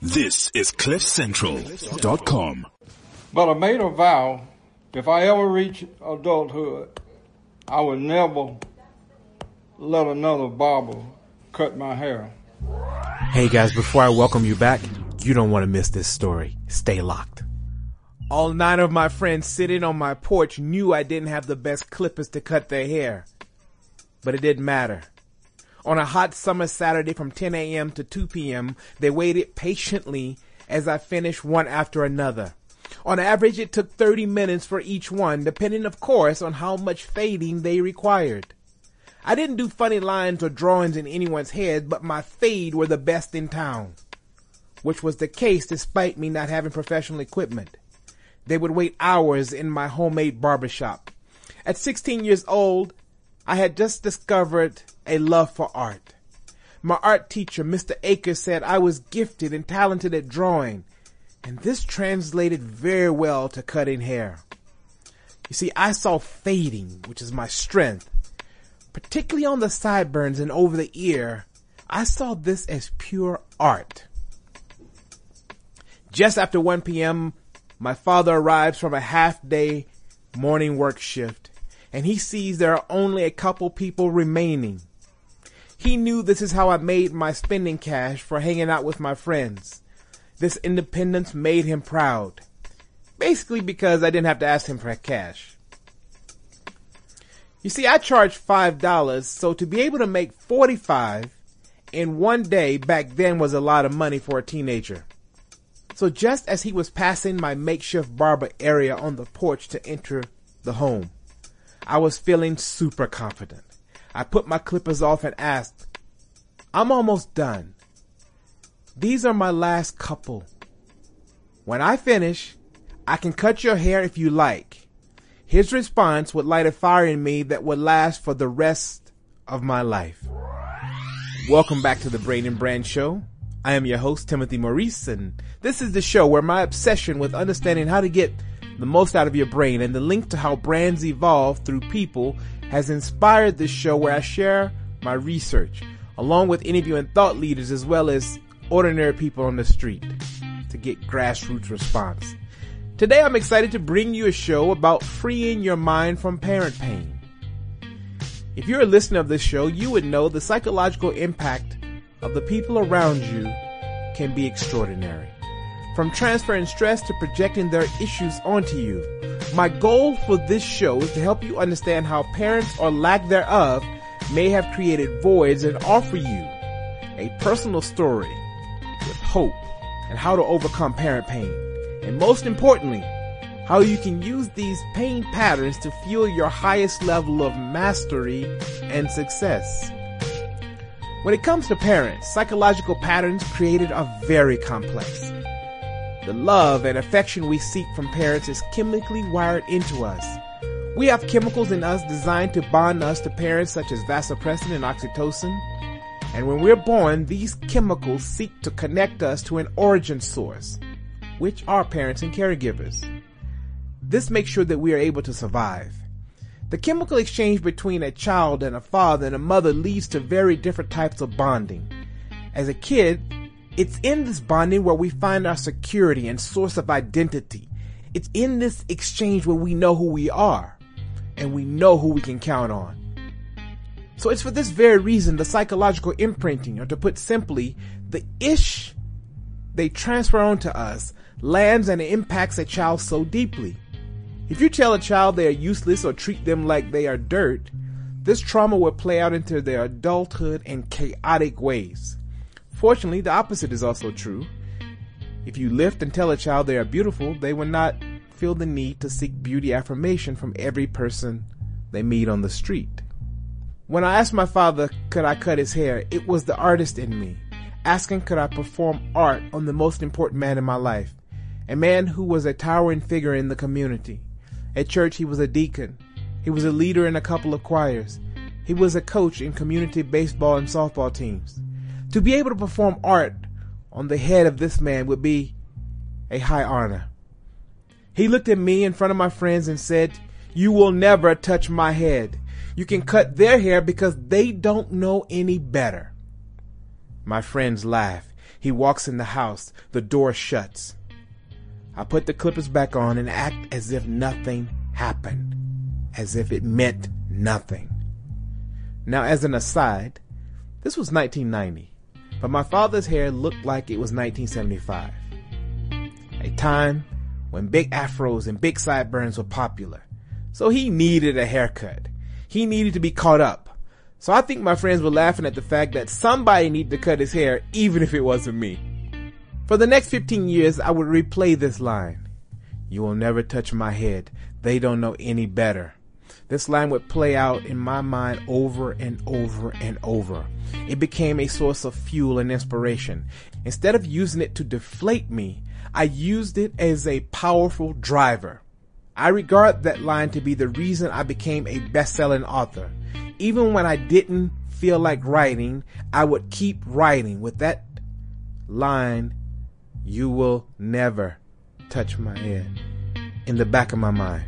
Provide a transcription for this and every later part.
This is CliffCentral.com. But I made a vow, if I ever reach adulthood, I would never let another barber cut my hair. Hey guys, before I welcome you back, you don't want to miss this story. Stay locked. All 9 of my friends sitting on my porch knew I didn't have the best clippers to cut their hair. But it didn't matter. On a hot summer Saturday from 10 a.m. to 2 p.m., they waited patiently as I finished one after another. On average, it took 30 minutes for each one, depending, of course, on how much fading they required. I didn't do funny lines or drawings in anyone's head, but my fade were the best in town, which was the case despite me not having professional equipment. They would wait hours in my homemade barbershop. At 16 years old, I had just discovered a love for art. My art teacher, Mr. Akers, said I was gifted and talented at drawing, and this translated very well to cutting hair. You see, I saw fading, which is my strength, particularly on the sideburns and over the ear. I saw this as pure art. Just after 1 p.m., my father arrives from a half-day morning work shift, and he sees there are only a couple people remaining. He knew this is how I made my spending cash for hanging out with my friends. This independence made him proud, basically because I didn't have to ask him for cash. You see, I charged $5, so to be able to make $45 in one day back then was a lot of money for a teenager. So just as he was passing my makeshift barber area on the porch to enter the home, I was feeling super confident. I put my clippers off and asked, "I'm almost done. These are my last couple. When I finish, I can cut your hair if you like." His response would light a fire in me that would last for the rest of my life. Welcome back to the Brain and Brand Show. I am your host, Timothy Maurice, and this is the show where my obsession with understanding how to get the most out of your brain and the link to how brands evolve through people has inspired this show, where I share my research along with interviewing thought leaders as well as ordinary people on the street to get grassroots response. Today I'm excited to bring you a show about freeing your mind from parent pain. If you're a listener of this show, you would know the psychological impact of the people around you can be extraordinary. From transferring stress to projecting their issues onto you. My goal for this show is to help you understand how parents or lack thereof may have created voids and offer you a personal story with hope and how to overcome parent pain. And most importantly, how you can use these pain patterns to fuel your highest level of mastery and success. When it comes to parents, psychological patterns created are very complex. The love and affection we seek from parents is chemically wired into us. We have chemicals in us designed to bond us to parents such as vasopressin and oxytocin. And when we're born, these chemicals seek to connect us to an origin source, which are parents and caregivers. This makes sure that we are able to survive. The chemical exchange between a child and a father and a mother leads to very different types of bonding. As a kid, it's in this bonding where we find our security and source of identity. It's in this exchange where we know who we are and we know who we can count on. So it's for this very reason the psychological imprinting, or to put simply, the ish they transfer onto us lands and impacts a child so deeply. If you tell a child they are useless or treat them like they are dirt, this trauma will play out into their adulthood in chaotic ways. Fortunately, the opposite is also true. If you lift and tell a child they are beautiful, they will not feel the need to seek beauty affirmation from every person they meet on the street. When I asked my father could I cut his hair, it was the artist in me, asking could I perform art on the most important man in my life, a man who was a towering figure in the community. At church, he was a deacon. He was a leader in a couple of choirs. He was a coach in community baseball and softball teams. To be able to perform art on the head of this man would be a high honor. He looked at me in front of my friends and said, "You will never touch my head. You can cut their hair because they don't know any better." My friends laughed. He walks in the house. The door shuts. I put the clippers back on and act as if nothing happened, as if it meant nothing. Now, as an aside, this was 1990, but my father's hair looked like it was 1975, a time when big afros and big sideburns were popular. So he needed a haircut. He needed to be caught up. So I think my friends were laughing at the fact that somebody needed to cut his hair, even if it wasn't me. For the next 15 years, I would replay this line. You will never touch my head. They don't know any better. This line would play out in my mind over and over and over. It became a source of fuel and inspiration. Instead of using it to deflate me, I used it as a powerful driver. I regard that line to be the reason I became a best-selling author. Even when I didn't feel like writing, I would keep writing with that line, you will never touch my head, in the back of my mind.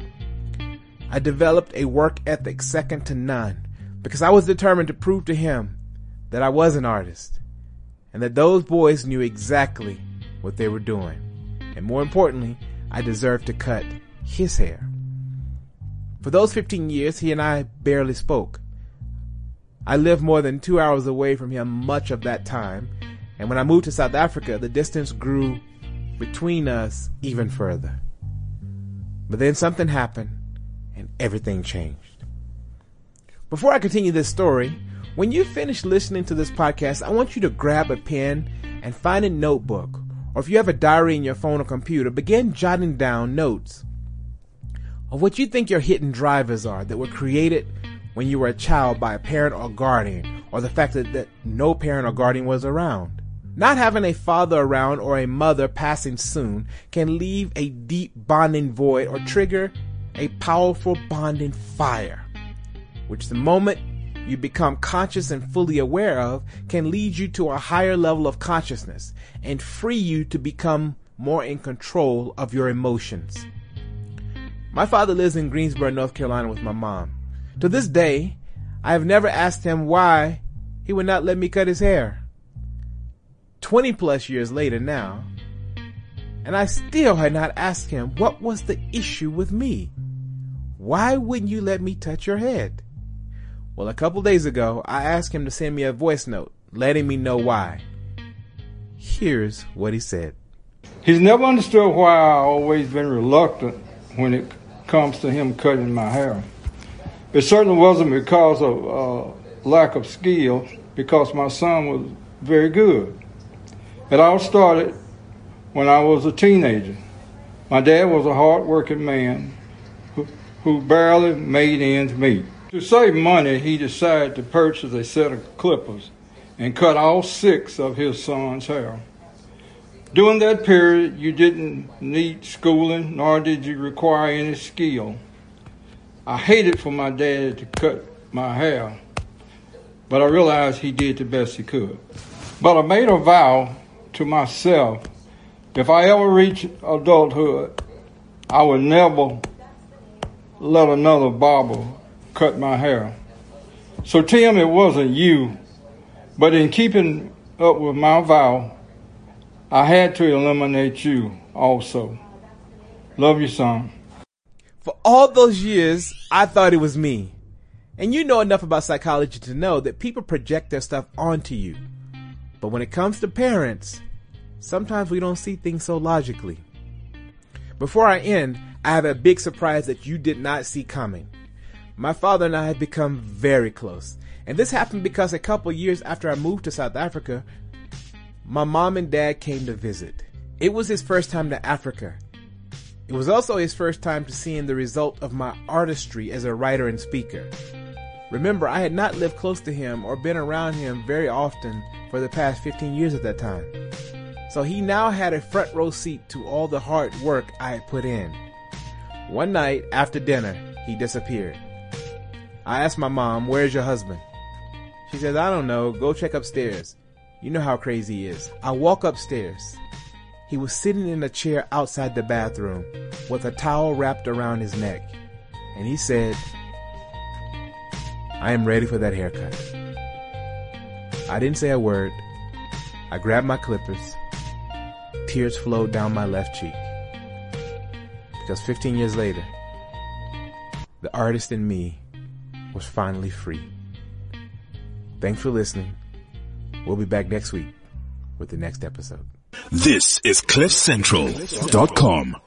I developed a work ethic second to none because I was determined to prove to him that I was an artist and that those boys knew exactly what they were doing. And more importantly, I deserved to cut his hair. For those 15 years, he and I barely spoke. I lived more than 2 hours away from him much of that time, and when I moved to South Africa, the distance grew between us even further. But then something happened, and everything changed. Before I continue this story, when you finish listening to this podcast, I want you to grab a pen and find a notebook, or if you have a diary in your phone or computer, begin jotting down notes of what you think your hidden drivers are that were created when you were a child by a parent or guardian, or the fact that no parent or guardian was around. Not having a father around or a mother passing soon can leave a deep bonding void or trigger a powerful bonding fire, which the moment you become conscious and fully aware of can lead you to a higher level of consciousness and free you to become more in control of your emotions. My father lives in Greensboro, North Carolina with my mom. To this day, I have never asked him why he would not let me cut his hair. 20 plus years later now, and I still had not asked him what was the issue with me. Why wouldn't you let me touch your head? Well, a couple days ago, I asked him to send me a voice note, letting me know why. Here's what he said. He's never understood why I've always been reluctant when it comes to him cutting my hair. It certainly wasn't because of lack of skill, because my son was very good. It all started when I was a teenager. My dad was a hard-working man who barely made ends meet. To save money, he decided to purchase a set of clippers and cut all 6 of his son's hair. During that period, you didn't need schooling, nor did you require any skill. I hated for my dad to cut my hair, but I realized he did the best he could. But I made a vow to myself, if I ever reach adulthood, I would never let another barber cut my hair. So Tim, it wasn't you, but in keeping up with my vow, I had to eliminate you also. Love you, son. For all those years, I thought it was me. And you know enough about psychology to know that people project their stuff onto you. But when it comes to parents, sometimes we don't see things so logically. Before I end, I have a big surprise that you did not see coming. My father and I have become very close. And this happened because a couple years after I moved to South Africa, my mom and dad came to visit. It was his first time to Africa. It was also his first time to seeing the result of my artistry as a writer and speaker. Remember, I had not lived close to him or been around him very often for the past 15 years at that time. So he now had a front row seat to all the hard work I had put in. One night after dinner, he disappeared. I asked my mom, "Where's your husband?" She says, "I don't know. Go check upstairs." You know how crazy he is. I walk upstairs. He was sitting in a chair outside the bathroom with a towel wrapped around his neck. And he said, "I am ready for that haircut." I didn't say a word. I grabbed my clippers. Tears flowed down my left cheek. Because 15 years later, the artist in me was finally free. Thanks for listening. We'll be back next week with the next episode. This is CliffCentral.com.